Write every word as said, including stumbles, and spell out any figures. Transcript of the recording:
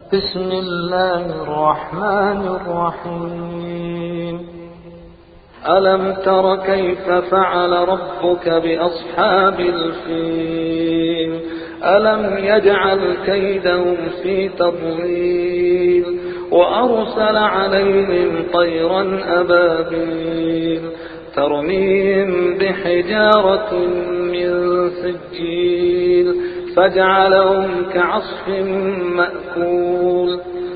بسم الله الرحمن الرحيم. ألم تر كيف فعل ربك بأصحاب الفيل؟ ألم يجعل كيدهم في تضليل وأرسل عليهم طيرا أبابيل ترميهم بحجارة من سجيل فجعلهم كعصف مأكول.